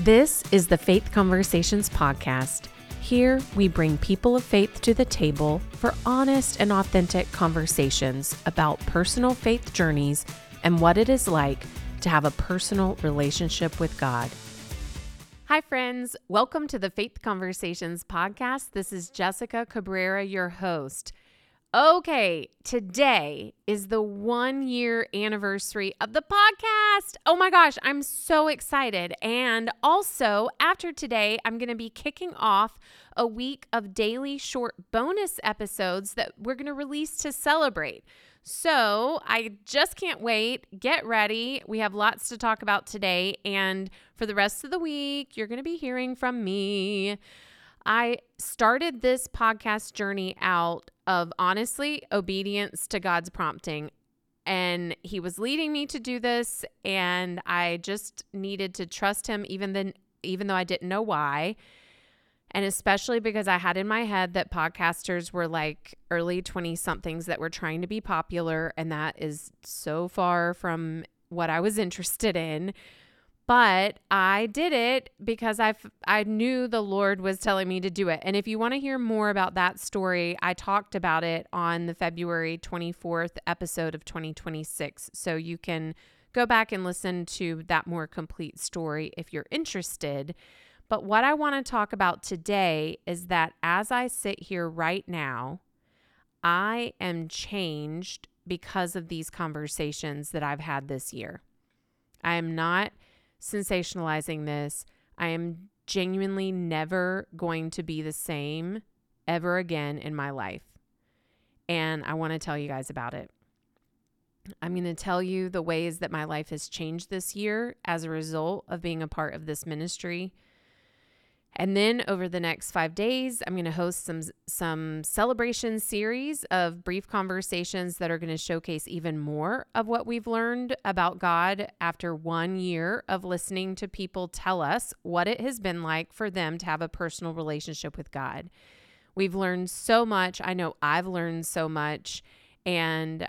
This is the Faith Conversations podcast. Here, we bring people of faith to the table for honest and authentic conversations about personal faith journeys and what it is like to have a personal relationship with God. Hi, friends. Welcome to the Faith Conversations podcast. This is Jessica Cabrera, your host. Okay, today is the 1-year anniversary of the podcast. Oh my gosh, I'm so excited. And also, after today, I'm going to be kicking off a week of daily short bonus episodes that we're going to release to celebrate. So I just can't wait. Get ready. We have lots to talk about today. And for the rest of the week, you're going to be hearing from me. I started this podcast journey out of honestly obedience to God's prompting, and He was leading me to do this, and I just needed to trust Him even though I didn't know why, and especially because I had in my head that podcasters were like early 20-somethings that were trying to be popular, and that is so far from what I was interested in. But I did it because I knew the Lord was telling me to do it. And if you want to hear more about that story, I talked about it on the February 24th episode of 2026. So you can go back and listen to that more complete story if you're interested. But what I want to talk about today is that as I sit here right now, I am changed because of these conversations that I've had this year. I am not sensationalizing this. I am genuinely never going to be the same ever again in my life. And I want to tell you guys about it. I'm going to tell you the ways that my life has changed this year as a result of being a part of this ministry. And then over the next 5 days, I'm going to host some celebration series of brief conversations that are going to showcase even more of what we've learned about God after 1 year of listening to people tell us what it has been like for them to have a personal relationship with God. We've learned so much. I know I've learned so much. And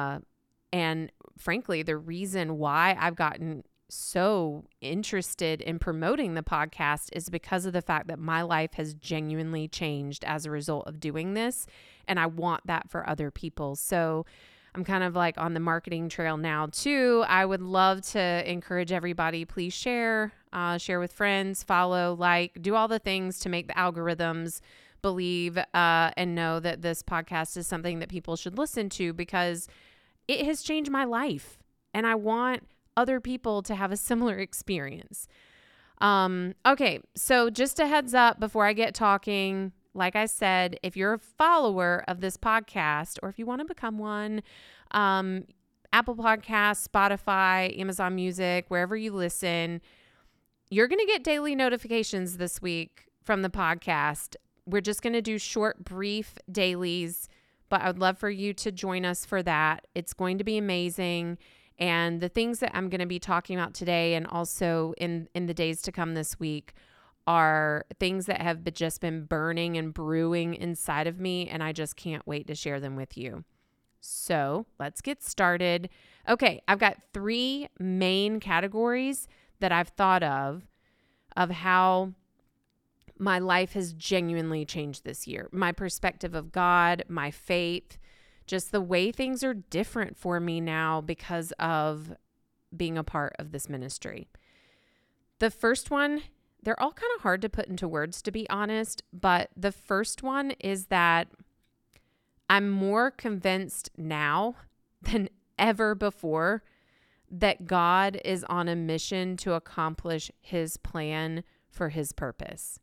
frankly, the reason why I've gotten so interested in promoting the podcast is because of the fact that my life has genuinely changed as a result of doing this. And I want that for other people. So I'm kind of like on the marketing trail now too. I would love to encourage everybody, please share with friends, follow, like, do all the things to make the algorithms believe and know that this podcast is something that people should listen to because it has changed my life. And I want other people to have a similar experience. Okay, so just a heads up before I get talking, like I said, if you're a follower of this podcast or if you want to become one, Apple Podcasts, Spotify, Amazon Music, wherever you listen, you're going to get daily notifications this week from the podcast. We're just going to do short, brief dailies, but I would love for you to join us for that. It's going to be amazing. And the things that I'm going to be talking about today and also in the days to come this week are things that have just been burning and brewing inside of me, and I just can't wait to share them with you. So let's get started. Okay, I've got 3 main categories that I've thought of how my life has genuinely changed this year. My perspective of God, my faith, just the way things are different for me now because of being a part of this ministry. The first one, they're all kind of hard to put into words, to be honest, but the first one is that I'm more convinced now than ever before that God is on a mission to accomplish His plan for His purpose.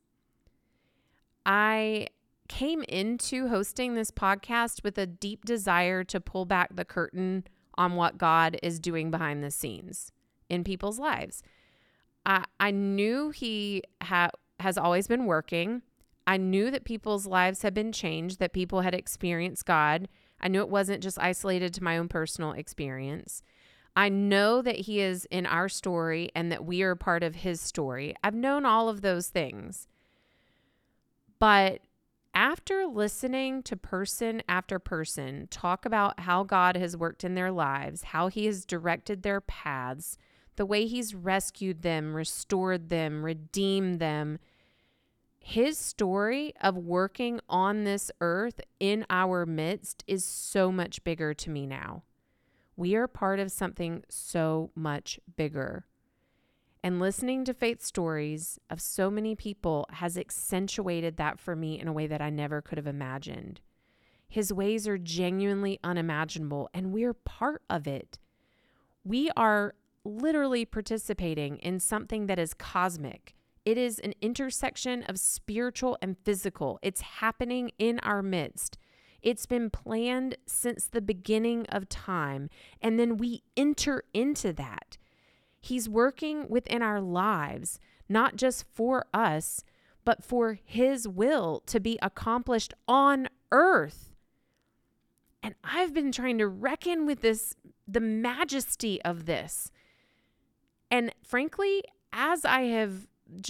I came into hosting this podcast with a deep desire to pull back the curtain on what God is doing behind the scenes in people's lives. I knew He has always been working. I knew that people's lives had been changed, that people had experienced God. I knew it wasn't just isolated to my own personal experience. I know that He is in our story and that we are part of His story. I've known all of those things. But after listening to person after person talk about how God has worked in their lives, how He has directed their paths, the way he's rescued them, restored them, redeemed them. His story of working on this earth in our midst is so much bigger to me now. We are part of something so much bigger. And listening to faith stories of so many people has accentuated that for me in a way that I never could have imagined. His ways are genuinely unimaginable, and we're part of it. We are literally participating in something that is cosmic. It is an intersection of spiritual and physical. It's happening in our midst. It's been planned since the beginning of time, and then we enter into that. He's working within our lives, not just for us, but for his will to be accomplished on earth. And I've been trying to reckon with this, the majesty of this. And frankly, as I have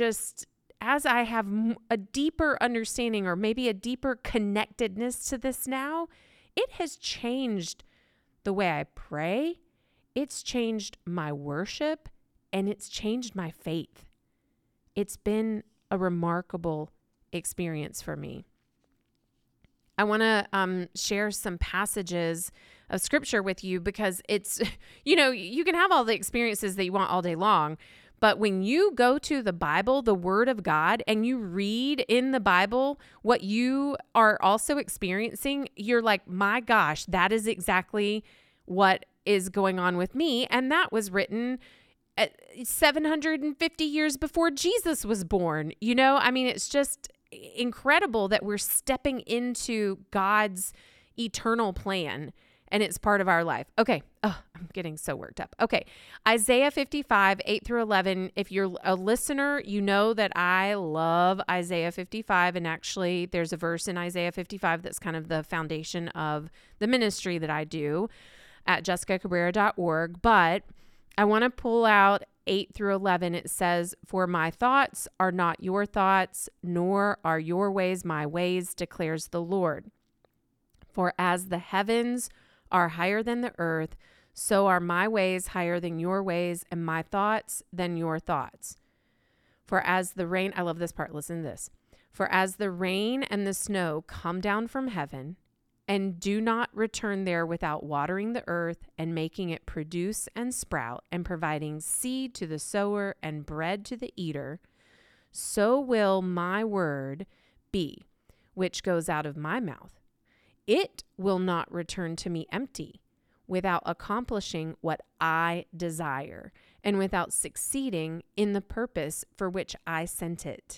a deeper understanding, or maybe a deeper connectedness to this now, it has changed the way I pray. It's changed my worship, and it's changed my faith. It's been a remarkable experience for me. I want to share some passages of scripture with you, because it's, you can have all the experiences that you want all day long, but when you go to the Bible, the Word of God, and you read in the Bible what you are also experiencing, you're like, my gosh, that is exactly what is going on with me. And that was written 750 years before Jesus was born. It's just incredible that we're stepping into God's eternal plan, and it's part of our life. Okay. Oh, I'm getting so worked up. Okay. Isaiah 55, 8 through 11. If you're a listener, you know that I love Isaiah 55. And actually, there's a verse in Isaiah 55 that's kind of the foundation of the ministry that I do at jessicacabrera.org. But I want to pull out 8 through 11. It says, "For my thoughts are not your thoughts, nor are your ways my ways, declares the Lord. For as the heavens are higher than the earth, so are my ways higher than your ways, and my thoughts than your thoughts. For as the rain," I love this part, listen to this. "For as the rain and the snow come down from heaven, and do not return there without watering the earth and making it produce and sprout, and providing seed to the sower and bread to the eater, so will my word be, which goes out of my mouth. It will not return to me empty, without accomplishing what I desire, and without succeeding in the purpose for which I sent it."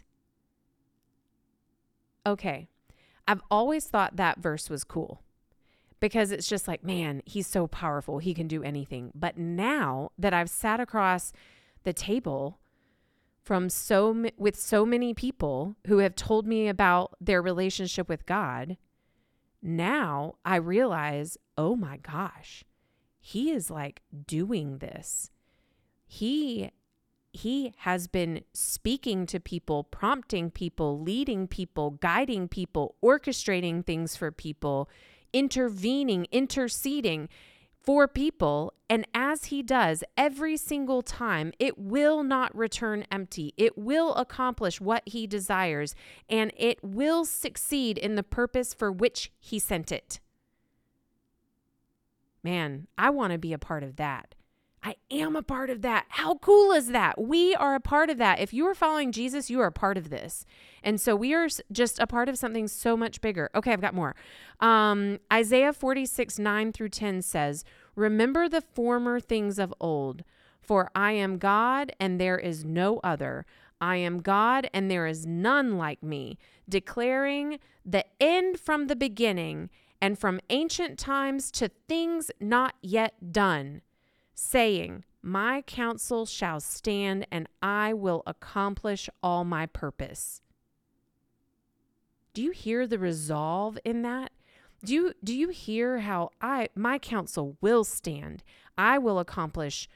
Okay. I've always thought that verse was cool, because it's just like, man, he's so powerful. He can do anything. But now that I've sat across the table with so many people who have told me about their relationship with God, now I realize, oh my gosh, he is like doing this. He has been speaking to people, prompting people, leading people, guiding people, orchestrating things for people, intervening, interceding for people. And as he does every single time, it will not return empty. It will accomplish what he desires, and it will succeed in the purpose for which he sent it. Man, I want to be a part of that. I am a part of that. How cool is that? We are a part of that. If you are following Jesus, you are a part of this. And so we are just a part of something so much bigger. Okay, I've got more. Isaiah 46, 9 through 10 says, "Remember the former things of old, for I am God and there is no other. I am God and there is none like me, declaring the end from the beginning and from ancient times to things not yet done, saying, my counsel shall stand and I will accomplish all my purpose." Do you hear the resolve in that? Do you hear how my counsel will stand? I will accomplish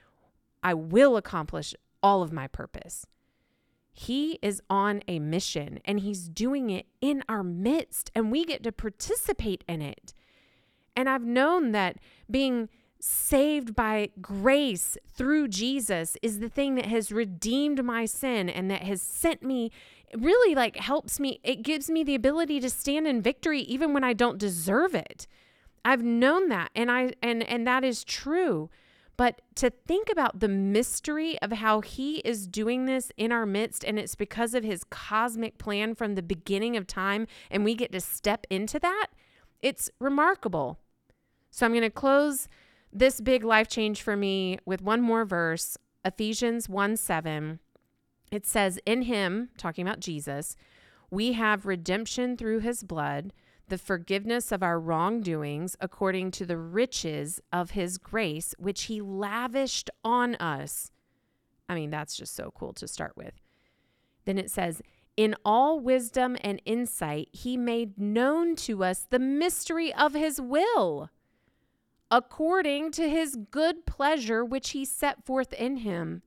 all of my purpose. He is on a mission, and he's doing it in our midst, and we get to participate in it. And I've known that being saved by grace through Jesus is the thing that has redeemed my sin and that has sent me, really like helps me. It gives me the ability to stand in victory even when I don't deserve it. I've known that and that is true. But to think about the mystery of how he is doing this in our midst, and it's because of his cosmic plan from the beginning of time, and we get to step into that, it's remarkable. So I'm going to close this big life change for me with one more verse, Ephesians 1:7. It says, in him, talking about Jesus, we have redemption through his blood, the forgiveness of our wrongdoings according to the riches of his grace, which he lavished on us. I mean, that's just so cool to start with. Then it says, in all wisdom and insight, he made known to us the mystery of his will, according to his good pleasure, which he set forth in him,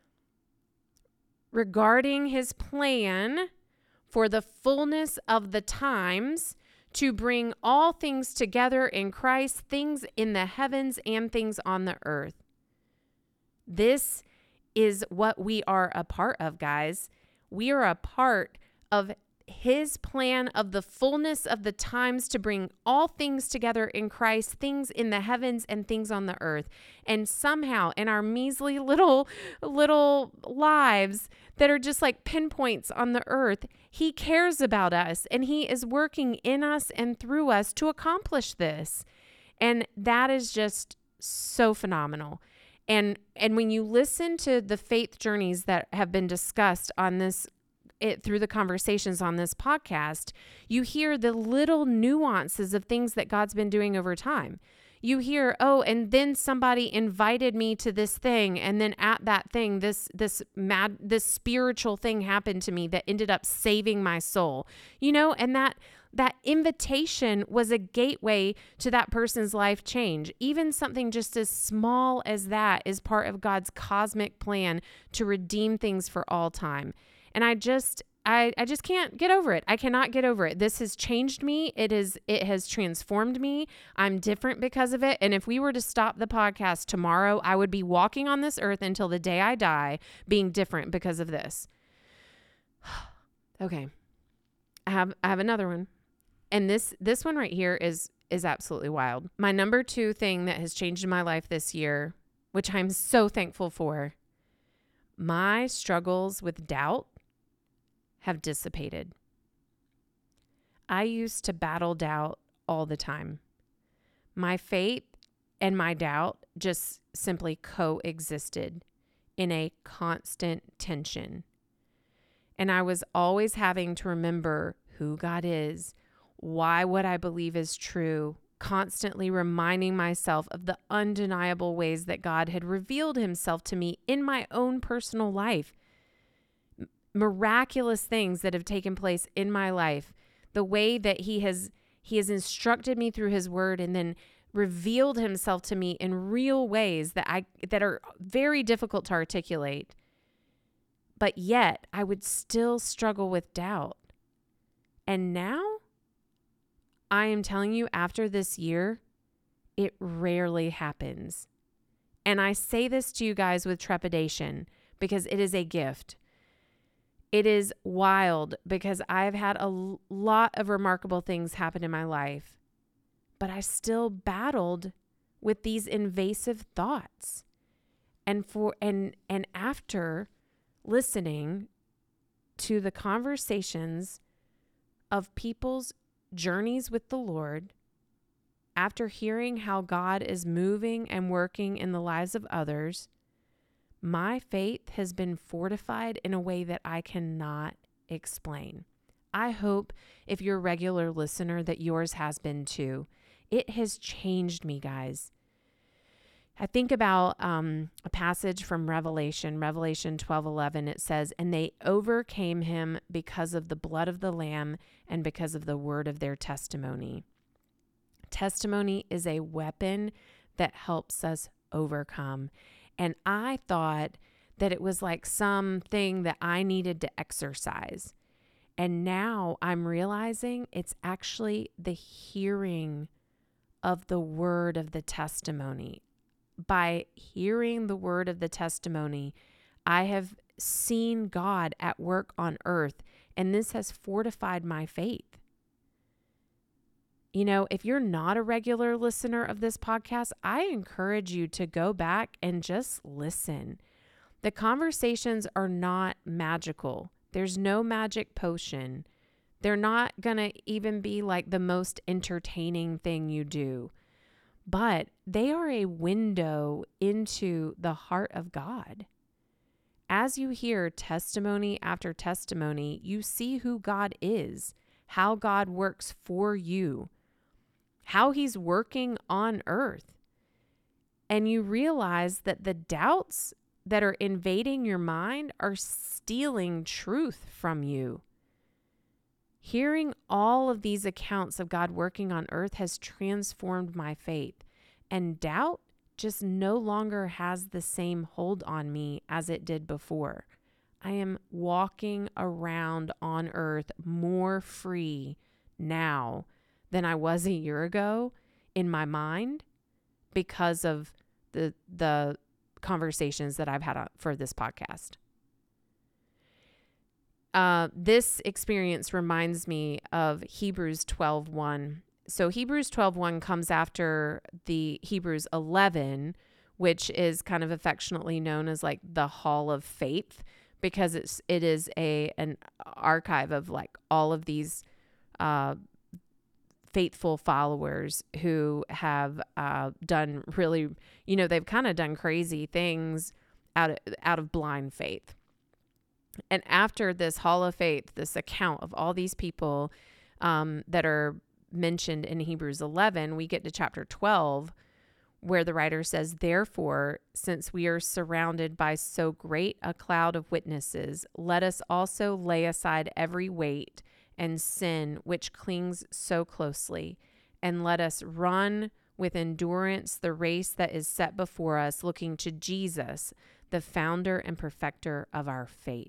regarding his plan for the fullness of the times, to bring all things together in Christ, things in the heavens and things on the earth. This is what we are a part of, guys. We are a part of his plan of the fullness of the times to bring all things together in Christ, things in the heavens and things on the earth. And somehow in our measly little lives that are just like pinpoints on the earth, he cares about us and he is working in us and through us to accomplish this. And that is just so phenomenal. And when you listen to the faith journeys that have been discussed on this, through the conversations on this podcast, you hear the little nuances of things that God's been doing over time. You hear, oh, and then somebody invited me to this thing, and then at that thing, this spiritual thing happened to me that ended up saving my soul. And that invitation was a gateway to that person's life change. Even something just as small as that is part of God's cosmic plan to redeem things for all time. And I just can't get over it. I cannot get over it. This has changed me. It has transformed me. I'm different because of it. And if we were to stop the podcast tomorrow, I would be walking on this earth until the day I die, being different because of this. Okay. I have another one. And this one right here is absolutely wild. My number 2 thing that has changed in my life this year, which I'm so thankful for, my struggles with doubt have dissipated. I used to battle doubt all the time. My faith and my doubt just simply coexisted in a constant tension. And I was always having to remember who God is, why what I believe is true, constantly reminding myself of the undeniable ways that God had revealed himself to me in my own personal life. Miraculous things that have taken place in my life, the way that he has instructed me through his word and then revealed himself to me in real ways that are very difficult to articulate. But yet I would still struggle with doubt. And now I am telling you, after this year, it rarely happens. And I say this to you guys with trepidation because it is a gift. It is wild because I've had a lot of remarkable things happen in my life, but I still battled with these invasive thoughts. And after listening to the conversations of people's journeys with the Lord, after hearing how God is moving and working in the lives of others, my faith has been fortified in a way that I cannot explain. I hope, if you're a regular listener, that yours has been too. It has changed me, guys. I think about a passage from Revelation 12:11. It says, "And they overcame him because of the blood of the Lamb and because of the word of their testimony." Testimony is a weapon that helps us overcome. And I thought that it was like something that I needed to exercise. And now I'm realizing it's actually the hearing of the word of the testimony. by hearing the word of the testimony, I have seen God at work on earth, and this has fortified my faith. You know, if you're not a regular listener of this podcast, I encourage you to go back and just listen. The conversations are not magical. There's no magic potion. They're not going to even be like the most entertaining thing you do, but they are a window into the heart of God. As you hear testimony after testimony, you see who God is, how God works for you, how he's working on earth. And you realize that the doubts that are invading your mind are stealing truth from you. Hearing all of these accounts of God working on earth has transformed my faith, and doubt just no longer has the same hold on me as it did before. I am walking around on earth more free now than I was a year ago in my mind because of the conversations that I've had for this podcast. This experience reminds me of Hebrews 12:1. So Hebrews 12:1 comes after the Hebrews 11, which is kind of affectionately known as like the Hall of Faith, because it is an archive of like all of these faithful followers who have done really, they've kind of done crazy things out of blind faith. And after this Hall of Faith, this account of all these people that are mentioned in Hebrews 11, we get to chapter 12, where the writer says, "Therefore, since we are surrounded by so great a cloud of witnesses, let us also lay aside every weight and sin which clings so closely, and let us run with endurance the race that is set before us, looking to Jesus, the founder and perfecter of our faith."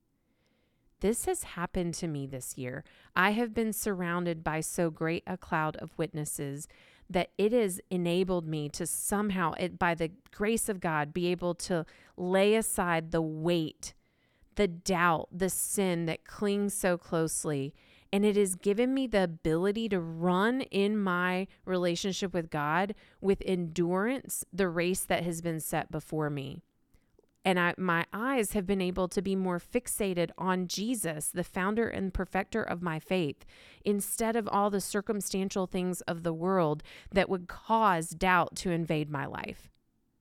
This has happened to me this year. I have been surrounded by so great a cloud of witnesses that it has enabled me to somehow, by the grace of God, be able to lay aside the weight, the doubt, the sin that clings so closely. And it has given me the ability to run in my relationship with God with endurance, the race that has been set before me. And my eyes have been able to be more fixated on Jesus, the founder and perfecter of my faith, instead of all the circumstantial things of the world that would cause doubt to invade my life.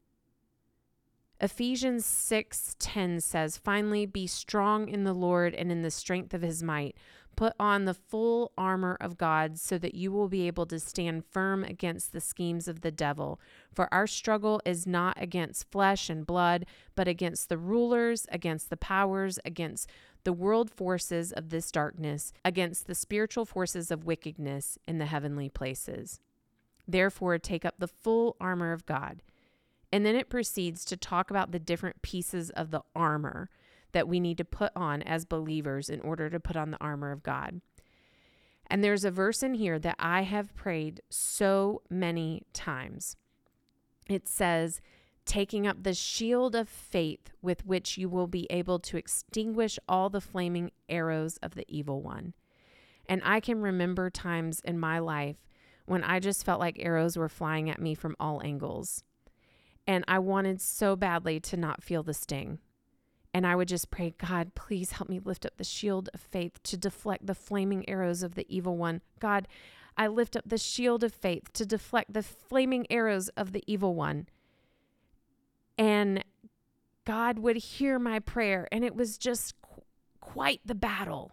Ephesians 6:10 says, "Finally, be strong in the Lord and in the strength of his might. Put on the full armor of God so that you will be able to stand firm against the schemes of the devil. For our struggle is not against flesh and blood, but against the rulers, against the powers, against the world forces of this darkness, against the spiritual forces of wickedness in the heavenly places. Therefore, take up the full armor of God." And then it proceeds to talk about the different pieces of the armor that we need to put on as believers in order to put on the armor of God. And there's a verse in here that I have prayed so many times. It says, "Taking up the shield of faith with which you will be able to extinguish all the flaming arrows of the evil one." And I can remember times in my life when I just felt like arrows were flying at me from all angles. And I wanted so badly to not feel the sting. And I would just pray, "God, please help me lift up the shield of faith to deflect the flaming arrows of the evil one. God, I lift up the shield of faith to deflect the flaming arrows of the evil one." And God would hear my prayer, and it was just quite the battle.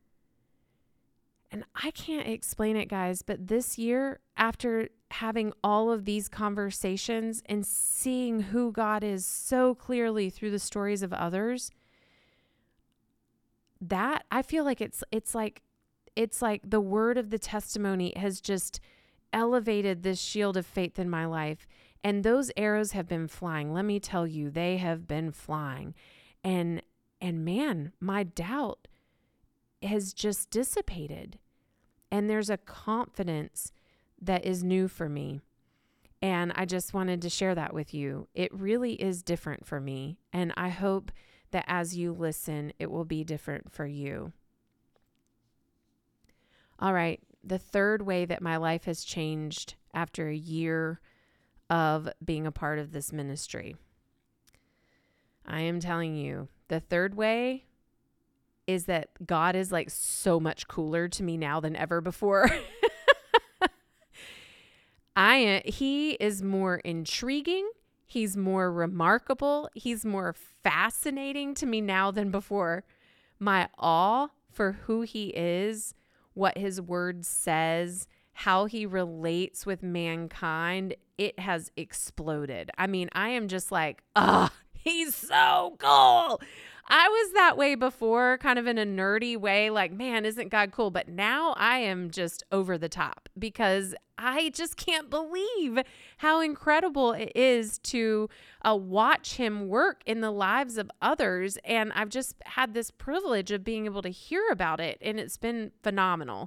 And I can't explain it, guys, but this year, after having all of these conversations and seeing who God is so clearly through the stories of others, that I feel like it's like the word of the testimony has just elevated this shield of faith in my life. And those arrows have been flying. Let me tell you, they have been flying. And man, my doubt has just dissipated. And there's a confidence that is new for me. And I just wanted to share that with you. It really is different for me. And I hope that as you listen, it will be different for you. All right. The third way that my life has changed after a year of being a part of this ministry. I am telling you, the third way is that God is like so much cooler to me now than ever before. He is more intriguing. He's more remarkable. He's more fascinating to me now than before. My awe for who he is, what his word says, how he relates with mankind, it has exploded. I mean, I am just like, he's so cool. I was that way before, kind of in a nerdy way, like, man, isn't God cool? But now I am just over the top because I just can't believe how incredible it is to watch him work in the lives of others. And I've just had this privilege of being able to hear about it, and it's been phenomenal.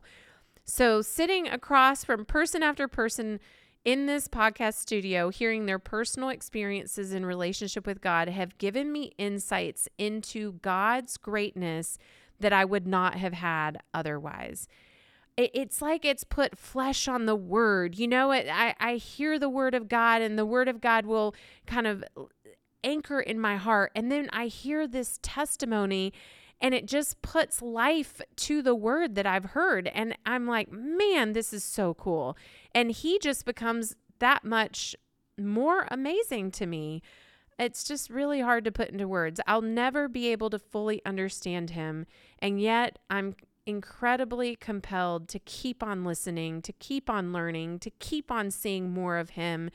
So sitting across from person after person in this podcast studio, hearing their personal experiences in relationship with God have given me insights into God's greatness that I would not have had otherwise. It's like it's put flesh on the word. You know, I hear the word of God, and the word of God will kind of anchor in my heart. And then I hear this testimony, and it just puts life to the word that I've heard. And I'm like, man, this is so cool. And he just becomes that much more amazing to me. It's just really hard to put into words. I'll never be able to fully understand him. And yet I'm incredibly compelled to keep on listening, to keep on learning, to keep on seeing more of him.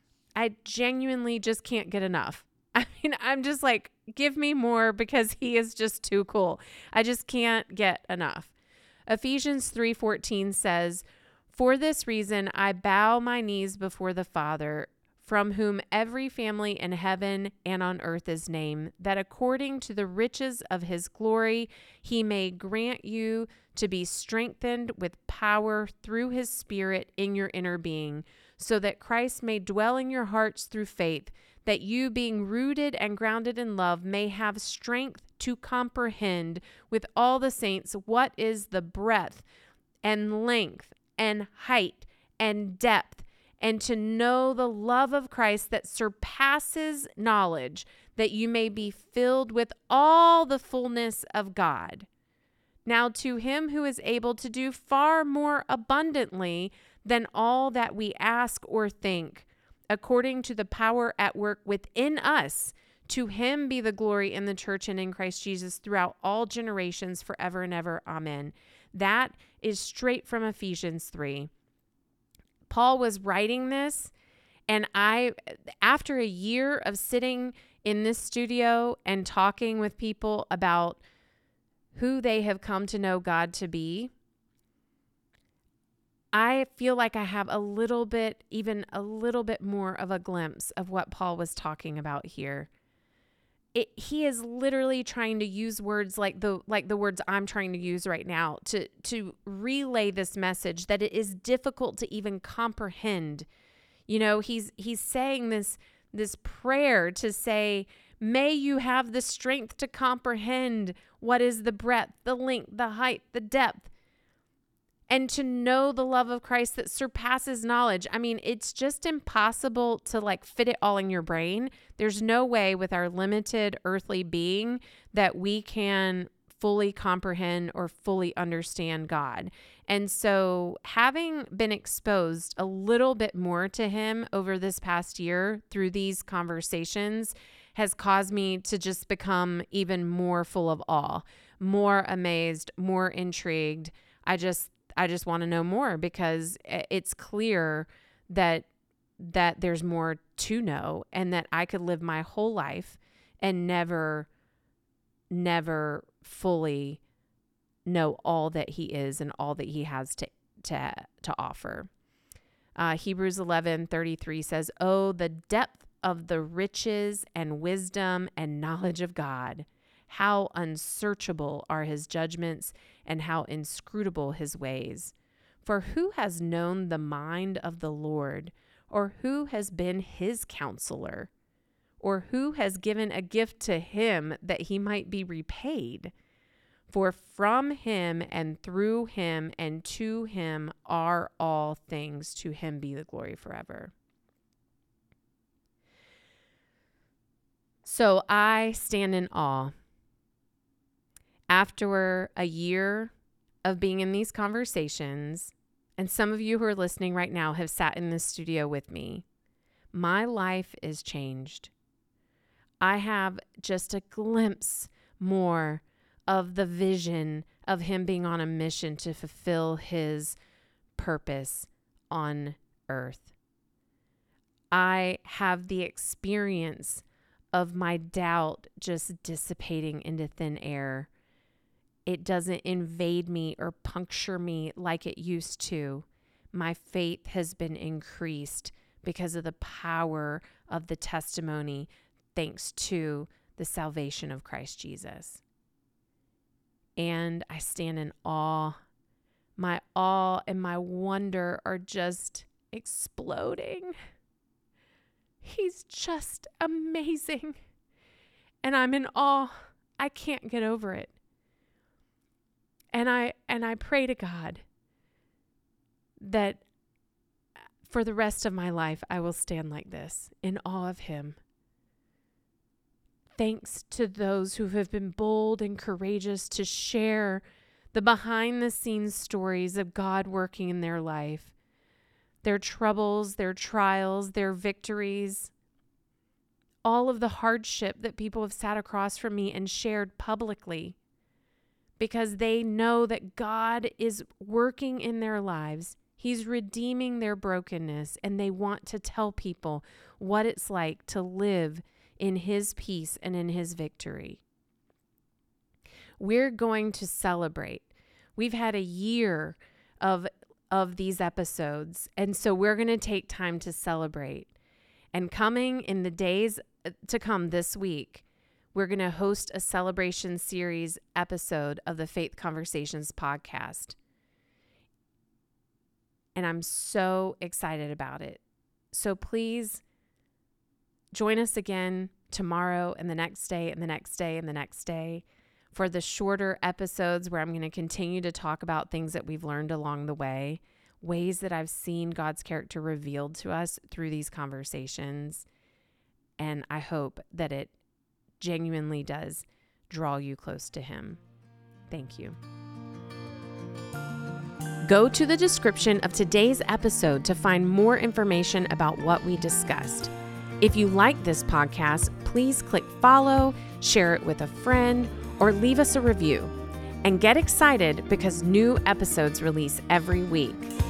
I genuinely just can't get enough. I mean, I'm just like, give me more because he is just too cool. I just can't get enough. Ephesians 3:14 says, "For this reason I bow my knees before the Father, from whom every family in heaven and on earth is named, that according to the riches of his glory he may grant you to be strengthened with power through his Spirit in your inner being, so that Christ may dwell in your hearts through faith, that you, being rooted and grounded in love, may have strength to comprehend with all the saints what is the breadth and length and height and depth, and to know the love of Christ that surpasses knowledge, that you may be filled with all the fullness of God. Now to him who is able to do far more abundantly than all that we ask or think, according to the power at work within us, to him be the glory in the church and in Christ Jesus throughout all generations, forever and ever. Amen." That is straight from Ephesians 3. Paul was writing this, and after a year of sitting in this studio and talking with people about who they have come to know God to be, I feel like I have even a little bit more of a glimpse of what Paul was talking about here. He is literally trying to use words like the words I'm trying to use right now to relay this message that it is difficult to even comprehend. You know, he's saying this prayer to say, may you have the strength to comprehend what is the breadth, the length, the height, the depth, and to know the love of Christ that surpasses knowledge. I mean, it's just impossible to like fit it all in your brain. There's no way with our limited earthly being that we can fully comprehend or fully understand God. And so having been exposed a little bit more to him over this past year through these conversations has caused me to just become even more full of awe, more amazed, more intrigued. I just want to know more because it's clear that there's more to know, and that I could live my whole life and never fully know all that he is and all that he has to offer. Hebrews 11:33 says, "Oh, the depth of the riches and wisdom and knowledge of God. How unsearchable are his judgments and how inscrutable his ways. For who has known the mind of the Lord, Or who has been his counselor? Or who has given a gift to him that he might be repaid? For from him and through him and to him are all things. To him be the glory forever. So I stand in awe. After a year of being in these conversations, and some of you who are listening right now have sat in this studio with me, my life is changed. I have just a glimpse more of the vision of him being on a mission to fulfill his purpose on earth. I have the experience of my doubt just dissipating into thin air. It doesn't invade me or puncture me like it used to. My faith has been increased because of the power of the testimony, thanks to the salvation of Christ Jesus. And I stand in awe. My awe and my wonder are just exploding. He's just amazing. And I'm in awe. I can't get over it. And I pray to God that for the rest of my life, I will stand like this, in awe of him. Thanks to those who have been bold and courageous to share the behind-the-scenes stories of God working in their life, their troubles, their trials, their victories, all of the hardship that people have sat across from me and shared publicly, because they know that God is working in their lives. He's redeeming their brokenness, and they want to tell people what it's like to live in his peace and in his victory. We're going to celebrate. We've had a year of these episodes, and so we're going to take time to celebrate. And coming in the days to come this week, we're going to host a celebration series episode of the Faith Conversations podcast. And I'm so excited about it. So please join us again tomorrow and the next day and the next day and the next day for the shorter episodes where I'm going to continue to talk about things that we've learned along the way, ways that I've seen God's character revealed to us through these conversations. And I hope that it genuinely does draw you close to him. Thank you. Go to the description of today's episode to find more information about what we discussed. If you like this podcast, please click follow, share it with a friend, or leave us a review. And get excited because new episodes release every week.